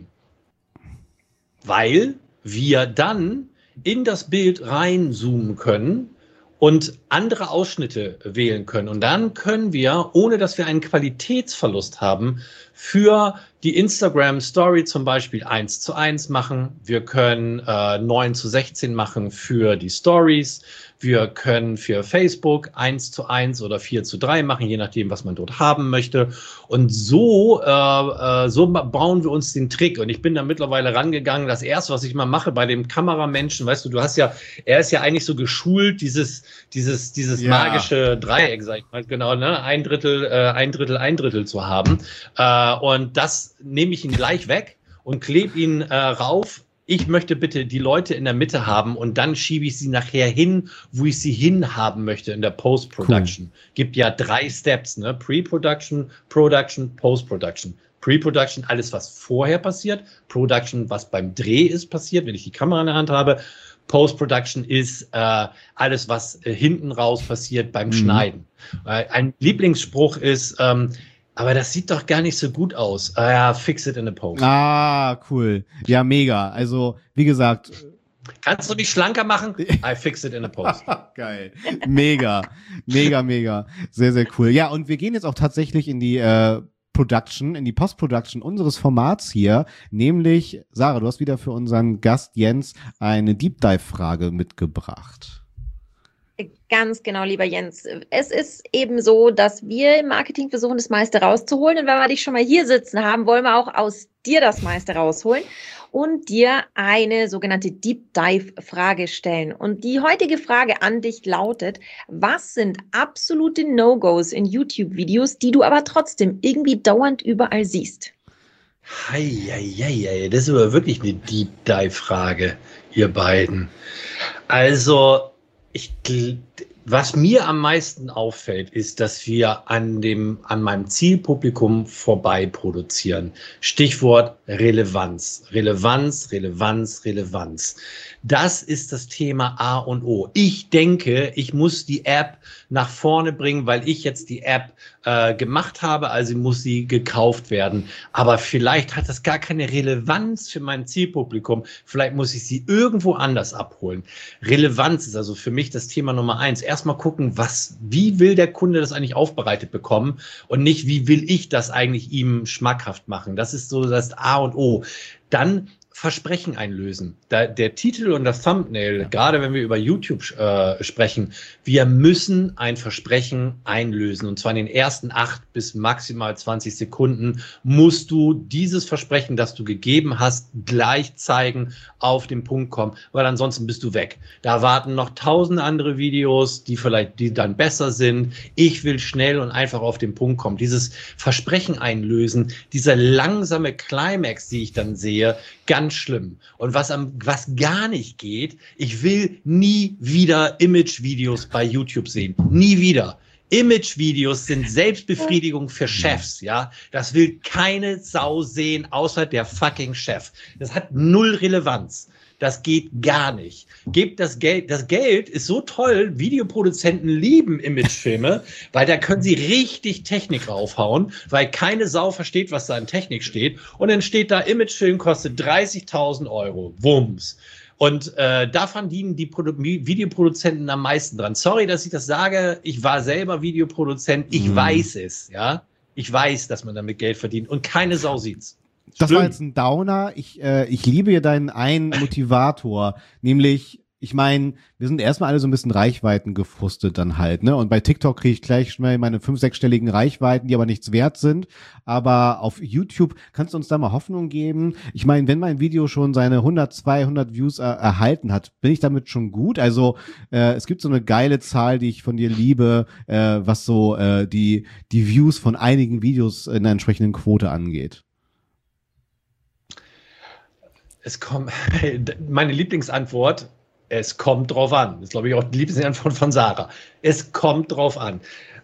weil wir dann in das Bild reinzoomen können und andere Ausschnitte wählen können. Und dann können wir, ohne dass wir einen Qualitätsverlust haben, für die Instagram Story zum Beispiel eins zu eins machen. Wir können äh, neun zu sechzehn machen für die Stories. Wir können für Facebook eins zu eins oder vier zu drei machen, je nachdem, was man dort haben möchte. Und so, äh, äh, so bauen wir uns den Trick. Und ich bin da mittlerweile rangegangen. Das Erste, was ich mal mache bei dem Kameramenschen, weißt du, du hast ja, er ist ja eigentlich so geschult, dieses, dieses, dieses ja. magische Dreieck, sag ich mal, genau, ne, ein Drittel, äh, ein Drittel, ein Drittel zu haben. Äh, und das nehme ich ihn gleich weg und klebe ihn äh, rauf. Ich möchte bitte die Leute in der Mitte haben und dann schiebe ich sie nachher hin, wo ich sie hinhaben möchte in der Post-Production. Cool. Gibt ja drei Steps, ne? Pre-Production, Production, Post-Production. Pre-Production, alles, was vorher passiert. Production, was beim Dreh ist passiert, wenn ich die Kamera in der Hand habe. Post-Production ist äh, alles, was äh, hinten raus passiert beim mhm. Schneiden. Äh, ein Lieblingsspruch ist, ähm, aber das sieht doch gar nicht so gut aus. Ah ja, fix it in a post. Ah, cool. Ja, mega. Also, wie gesagt. Kannst du mich schlanker machen? I fix it in a post. Geil. Mega. Mega, mega. Sehr, sehr cool. Ja, und wir gehen jetzt auch tatsächlich in die äh, Production, in die Post-Production unseres Formats hier. Nämlich, Sarah, du hast wieder für unseren Gast Jens eine Deep Dive-Frage mitgebracht. Ganz genau, lieber Jens. Es ist eben so, dass wir im Marketing versuchen, das meiste rauszuholen. Und wenn wir dich schon mal hier sitzen haben, wollen wir auch aus dir das meiste rausholen und dir eine sogenannte Deep Dive Frage stellen. Und die heutige Frage an dich lautet: Was sind absolute No-Gos in YouTube-Videos, die du aber trotzdem irgendwie dauernd überall siehst? Hei, hei, hei, hei. Das ist aber wirklich eine Deep Dive Frage, ihr beiden. Also, Ich, Was mir am meisten auffällt, ist, dass wir an dem, an meinem Zielpublikum vorbei produzieren. Stichwort Relevanz. Relevanz, Relevanz, Relevanz. Das ist das Thema A und O. Ich denke, ich muss die App nach vorne bringen, weil ich jetzt die App äh, gemacht habe, also muss sie gekauft werden. Aber vielleicht hat das gar keine Relevanz für mein Zielpublikum. Vielleicht muss ich sie irgendwo anders abholen. Relevanz ist also für mich das Thema Nummer eins. Erstmal gucken, was, wie will der Kunde das eigentlich aufbereitet bekommen und nicht, wie will ich das eigentlich ihm schmackhaft machen. Das ist so das A und O. Dann Versprechen einlösen. Da, der Titel und das Thumbnail, ja. Gerade wenn wir über YouTube äh, sprechen, wir müssen ein Versprechen einlösen. Und zwar in den ersten acht bis maximal zwanzig Sekunden musst du dieses Versprechen, das du gegeben hast, gleich zeigen, auf den Punkt kommen, weil ansonsten bist du weg. Da warten noch tausend andere Videos, die vielleicht, die dann besser sind. Ich will schnell und einfach auf den Punkt kommen. Dieses Versprechen einlösen, dieser langsame Climax, die ich dann sehe, ganz schlimm. Und was am, was gar nicht geht, ich will nie wieder Image-Videos bei YouTube sehen. Nie wieder. Image-Videos sind Selbstbefriedigung für Chefs, ja. Das will keine Sau sehen, außer der fucking Chef. Das hat null Relevanz. Das geht gar nicht. Gebt das Geld. Das Geld ist so toll. Videoproduzenten lieben Imagefilme, weil da können sie richtig Technik raufhauen, weil keine Sau versteht, was da in Technik steht. Und dann steht da, Imagefilm kostet dreißigtausend Euro. Wumms. Und äh, da verdienen die Produ- Videoproduzenten am meisten dran. Sorry, dass ich das sage. Ich war selber Videoproduzent. Ich mhm. weiß es, ja. Ich weiß, dass man damit Geld verdient. Und keine Sau sieht's. Das war jetzt ein Downer. Ich, äh, ich liebe ja deinen einen Motivator, nämlich, ich meine, wir sind erstmal alle so ein bisschen Reichweiten gefrustet dann halt, ne? Und bei TikTok kriege ich gleich schnell meine fünf-, sechsstelligen Reichweiten, die aber nichts wert sind. Aber auf YouTube kannst du uns da mal Hoffnung geben? Ich meine, wenn mein Video schon seine hundert, zweihundert Views er- erhalten hat, bin ich damit schon gut? Also äh, es gibt so eine geile Zahl, die ich von dir liebe, äh, was so äh, die die Views von einigen Videos in der entsprechenden Quote angeht. Es kommt, meine Lieblingsantwort, es kommt drauf an. Das ist, glaube ich, auch die Lieblingsantwort von Sarah. Es kommt drauf an.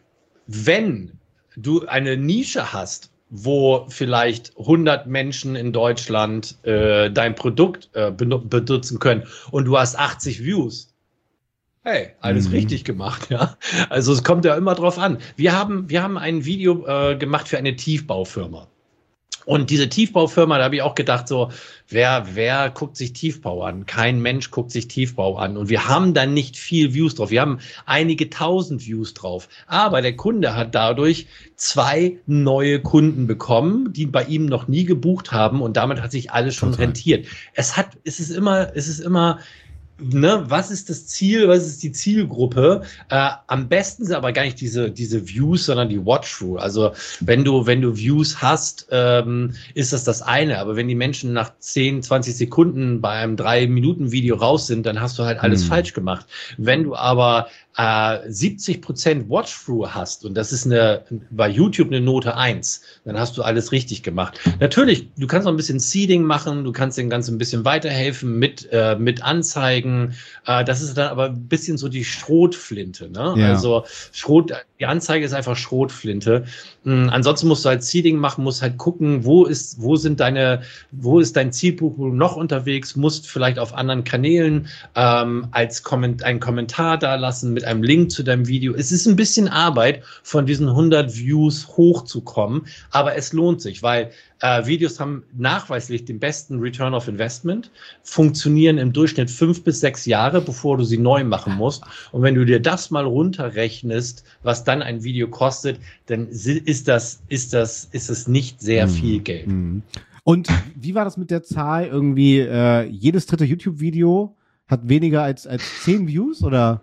Wenn du eine Nische hast, wo vielleicht hundert Menschen in Deutschland äh, dein Produkt äh, benutzen können und du hast achtzig Views, hey, alles mhm. richtig gemacht, ja. Also es kommt ja immer drauf an. Wir haben, wir haben ein Video äh, gemacht für eine Tiefbaufirma. Und diese Tiefbaufirma, da habe ich auch gedacht, so, wer, wer guckt sich Tiefbau an? Kein Mensch guckt sich Tiefbau an. Und wir haben dann nicht viel Views drauf. Wir haben einige tausend Views drauf. Aber der Kunde hat dadurch zwei neue Kunden bekommen, die bei ihm noch nie gebucht haben. Und damit hat sich alles schon Total. rentiert. Es hat, es ist immer, es ist immer, Ne, was ist das Ziel, was ist die Zielgruppe? Äh, am besten sind aber gar nicht diese, diese Views, sondern die Watch-Through. Also wenn du, wenn du Views hast, ähm, ist das das eine. Aber wenn die Menschen nach zehn, zwanzig Sekunden bei einem drei Minuten Video raus sind, dann hast du halt alles mhm. falsch gemacht. Wenn du aber äh, siebzig Prozent Watch-Through hast, und das ist eine, bei YouTube eine Note eins, dann hast du alles richtig gemacht. Natürlich, du kannst noch ein bisschen Seeding machen, du kannst den Ganzen ein bisschen weiterhelfen mit, äh, mit Anzeigen. Äh, das ist dann aber ein bisschen so die Schrotflinte, ne? Ja. Also Schrot, die Anzeige ist einfach Schrotflinte. Mhm, ansonsten musst du halt Seeding machen, musst halt gucken, wo ist, wo sind deine, wo ist dein Zielpublikum noch unterwegs, musst vielleicht auf anderen Kanälen ähm, als Komment, einen Kommentar da lassen mit einem Link zu deinem Video. Es ist ein bisschen Arbeit, von diesen hundert Views hochzukommen, aber es lohnt sich, weil äh, Videos haben nachweislich den besten Return of Investment, funktionieren im Durchschnitt fünf bis sechs Jahre, bevor du sie neu machen musst. Und wenn du dir das mal runterrechnest, was dann ein Video kostet, dann ist das, ist das, ist es nicht sehr viel Geld. Und wie war das mit der Zahl? Irgendwie äh, jedes dritte YouTube-Video hat weniger als, als zehn Views, oder?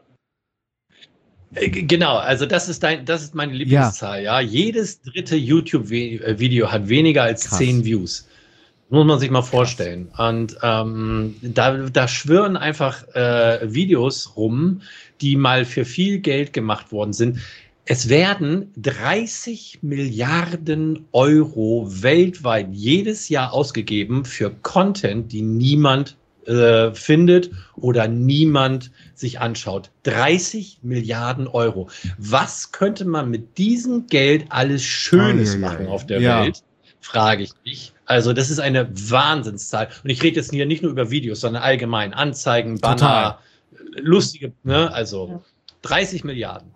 Genau, also das ist dein, das ist meine Lieblingszahl, ja. ja. Jedes dritte YouTube-Video hat weniger als Krass. zehn Views. Muss man sich mal vorstellen. Krass. Und ähm, da, da schwirren einfach äh, Videos rum, die mal für viel Geld gemacht worden sind. Es werden dreißig Milliarden Euro weltweit jedes Jahr ausgegeben für Content, die niemand äh, findet oder niemand sich anschaut. dreißig Milliarden Euro. Was könnte man mit diesem Geld alles Schönes Ei, ei, ei. machen auf der Ja. Welt? Frage ich mich. Also das ist eine Wahnsinnszahl. Und ich rede jetzt hier nicht nur über Videos, sondern allgemein Anzeigen, Banner, Total. lustige, ne? Also Ja. dreißig Milliarden.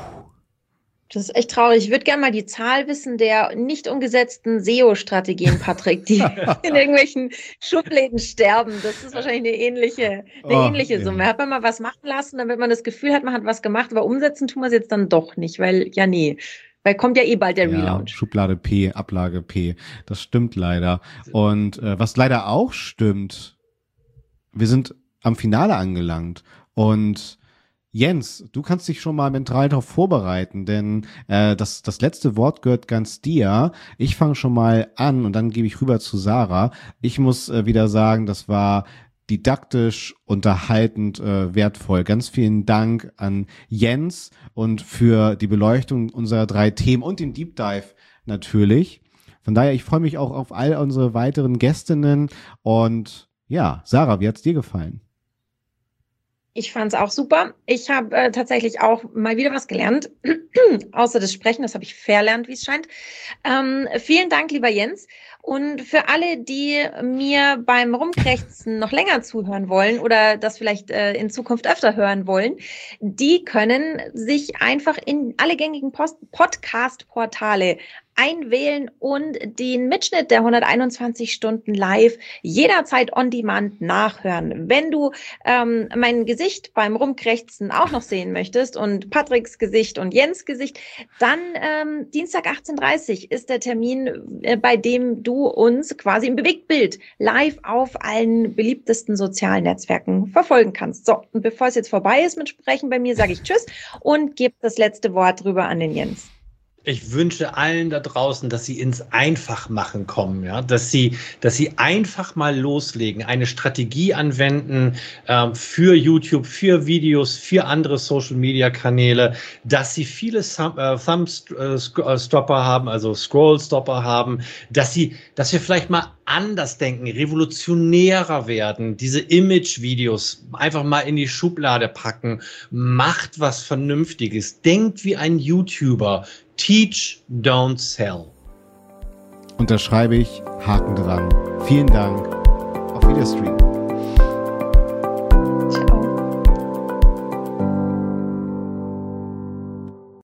Das ist echt traurig. Ich würde gerne mal die Zahl wissen der nicht umgesetzten S E O-Strategien, Patrick, die in irgendwelchen Schubläden sterben. Das ist wahrscheinlich eine ähnliche, eine Oh, ähnliche ja. Summe. Hat man mal was machen lassen, damit man das Gefühl hat, man hat was gemacht, aber umsetzen tun wir es jetzt dann doch nicht, weil, ja, nee. Weil kommt ja eh bald der Ja, Relaunch. Schublade P, Ablage P. Das stimmt leider. Und äh, was leider auch stimmt, wir sind am Finale angelangt. Und Jens, du kannst dich schon mal mental darauf vorbereiten, denn äh, das, das letzte Wort gehört ganz dir. Ich fange schon mal an und dann gebe ich rüber zu Sarah. Ich muss äh, wieder sagen, das war didaktisch, unterhaltend, äh, wertvoll. Ganz vielen Dank an Jens und für die Beleuchtung unserer drei Themen und den Deep Dive natürlich. Von daher, ich freue mich auch auf all unsere weiteren Gästinnen und ja, Sarah, wie hat's dir gefallen? Ich fand es auch super. Ich habe äh, tatsächlich auch mal wieder was gelernt, außer das Sprechen, das habe ich verlernt, wie es scheint. Ähm, vielen Dank, lieber Jens. Und für alle, die mir beim Rumkrächzen noch länger zuhören wollen oder das vielleicht äh, in Zukunft öfter hören wollen, die können sich einfach in alle gängigen Post- Podcast-Portale einwählen und den Mitschnitt der hunderteinundzwanzig Stunden live jederzeit on demand nachhören. Wenn du ähm, mein Gesicht beim Rumkrächzen auch noch sehen möchtest und Patricks Gesicht und Jens Gesicht, dann ähm, Dienstag achtzehn Uhr dreißig ist der Termin, äh, bei dem du uns quasi im Bewegtbild live auf allen beliebtesten sozialen Netzwerken verfolgen kannst. So, und bevor es jetzt vorbei ist mit Sprechen bei mir, sage ich Tschüss und gebe das letzte Wort rüber an den Jens. Ich wünsche allen da draußen, dass sie ins Einfachmachen kommen, ja, dass sie, dass sie einfach mal loslegen, eine Strategie anwenden ähm, für YouTube, für Videos, für andere Social Media Kanäle, dass sie viele Thumb, äh, Thumb-Stopper haben, also Scroll-Stopper haben, dass sie, dass wir vielleicht mal anders denken, revolutionärer werden, diese Image-Videos einfach mal in die Schublade packen, macht was Vernünftiges, denkt wie ein YouTuber. Teach, don't sell. Unterschreibe ich, Haken dran. Vielen Dank. Auf Wiederstream.